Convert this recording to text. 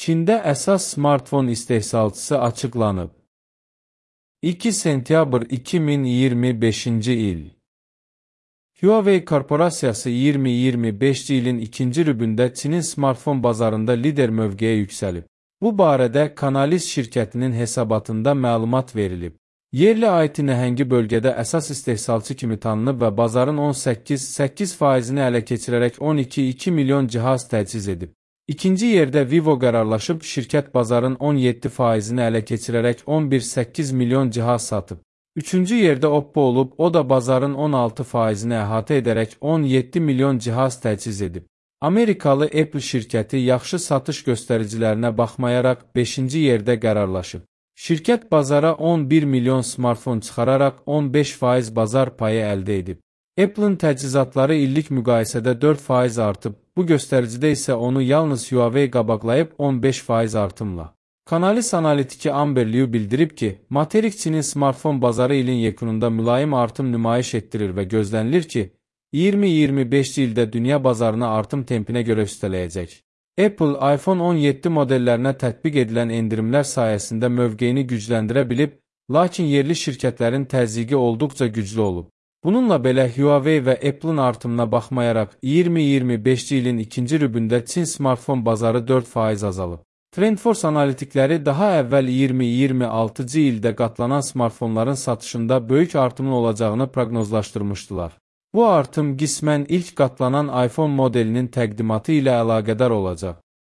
Çində əsas smartfon istehsalçısı açıqlanıb. 2 sentyabr 2025-ci il. Huawei korporasiyası 2025-ci ilin ikinci rübündə Çinin smartfon bazarında lider mövqeyə yüksəlib. Bu barədə Canalys şirkətinin hesabatında məlumat verilib. Yerli IT nəhəngi bölgədə əsas istehsalçı kimi tanınıb və bazarın 18,8%-ni ələ keçirərək 12,2 milyon cihaz təchiz edib. İkinci yerdə Vivo qərarlaşıb, şirkət bazarın 17%-ni ələ keçirərək 11,8 milyon cihaz satıb. Üçüncü yerdə Oppo olub, o da bazarın 16%-ni əhatə edərək 17 milyon cihaz təchiz edib. Amerikalı Apple şirkəti yaxşı satış göstəricilərinə baxmayaraq 5-ci yerdə qərarlaşıb. Şirkət bazara 11 milyon smartfon çıxararaq 15% bazar payı əldə edib. Apple'ın təchizatları illik müqayisədə 4% artıb, bu göstəricidə isə onu yalnız Huawei qabaqlayıb 15% artımla. Canalys analitiki Amber Liu bildirib ki, materik Çinin smartfon bazarı ilin yekununda mülayim artım nümayiş etdirir və gözlənilir ki, 2025 ildə dünya bazarına artım tempinə görə üstələyəcək. Apple, iPhone 17 modellərinə tətbiq edilən endirimlər sayəsində mövqeyini gücləndirə bilib, lakin yerli şirkətlərin təzyiqi olduqca güclü olub. Bununla belə Huawei və Apple'ın artımına baxmayaraq 2025 ilin ikinci rübündə Çin smartfon bazarı 4% azalıb. TrendForce analitikləri daha əvvəl 2026-cı ildə qatlanan smartfonların satışında böyük artımın olacağını proqnozlaşdırmışdılar. Bu artım qismən ilk qatlanan iPhone modelinin təqdimatı ilə əlaqədar olacaq.